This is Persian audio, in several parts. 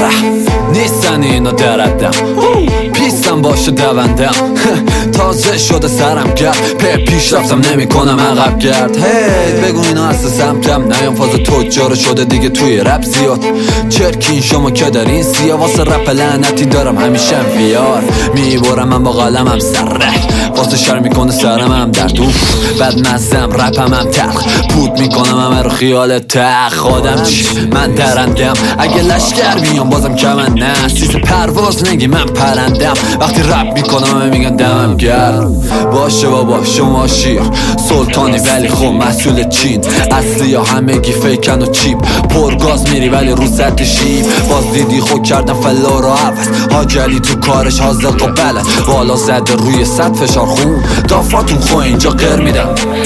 نیستن اینا دردم پیستم باشه دوندم تازه شده سرم گرد پیش رفتم نمی کنم عقب گرد بگو اینا اصلا سمتم نیام فاز تجار شده دیگه توی رپ زیاد چرکین شما که در این سیا واسه رپ لعنتی دارم همیشه بیار میبارم من با قلمم سره واسه شر میکنه سرم هم درد بد مزم رپم هم تلخ پود میکنم همه رو خیال تخ آدم چی من درندم اگه لشکر بیام بازم کمن نه سیز پرواز نگی من پرندم وقتی رپ میکنم همه میگن دمم گرم باشه بابا شما شیر سلطانی ولی خب مسئول چین اصلی ها همگی فیکن و چیپ پرگاز میری ولی رو سطح شیب باز دیدی خود کردن فلا رو عوض حاجلی تو کارش حاضر و بلد بالا زده روی سطح فشار خون دافاتون خو اینجا غیر میدم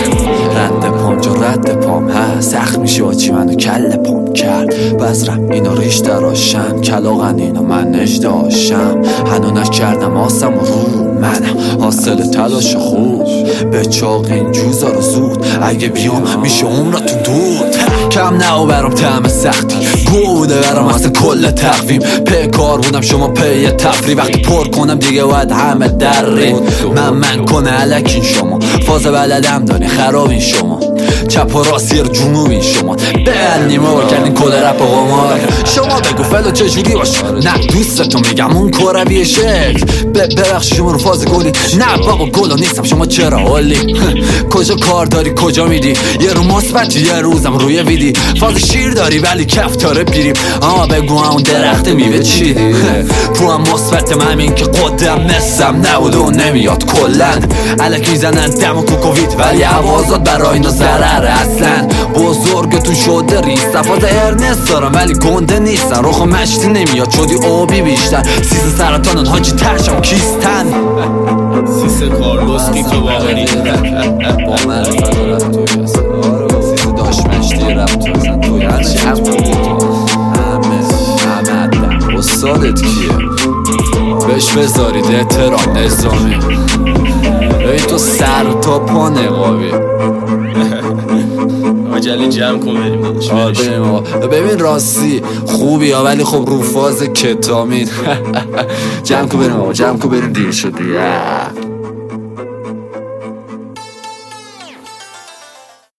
رد پام جا رد پام هست سخت میشه با چی منو کل پام کرد بذرم اینا ریش دراشم کلاغن اینا من نشداشم هنو نکردم آسم و رو منم حاصل تلاش خوب به چاق این جوزا رو زود اگه بیام میشه عمرتون دود کم نه برام طعم سختی گوده برام اصلا کل تقویم پی کار بودم شما پی تفری وقتی پر کنم دیگه باید همه درین من کنه علکین شما فاز بلدم دانی خرابین شما چپ و راستی رو جنوبین شما نیمه بار کردین کل رپ و قمار شما بگو فلو چجوری باشه نه دوستتون میگم اون کروی شکل ببخش شما رو فاز گلی نه بابا گلو نیستم شما چرا حالی کجا کار داری کجا میدی یه رو مثبت یه روزم روی ویدی فاز شیر داری ولی کف تاره پیریم بگو اون درخت میوه چیدی تو هم مثبتم همین که قدم نستم نبود و نمیاد کلن الک میزنن دم و کوکوویت ولی عوازات برای اینا ضرر اصلا بزرگتون شده ریست فاز ارنست دارم ولی گنده نیستن روخ مشتی نمیاد شدی آبی بیشتر سیز سرطانن حاجی ترشم کیستن سیز کارلوس نیکو باقری با معرفت و رفت توی هست سیز داشت مشتی رفت توی هست توی هرچی هفت همه استادت کیه بهش بذارید احترام نظامی ببین تو سر تا پا نقابی عجله جمع کن بریم ببین راستی خوبی ها ولی خب رو فاز کتامین جمع کن بریم دیر شدی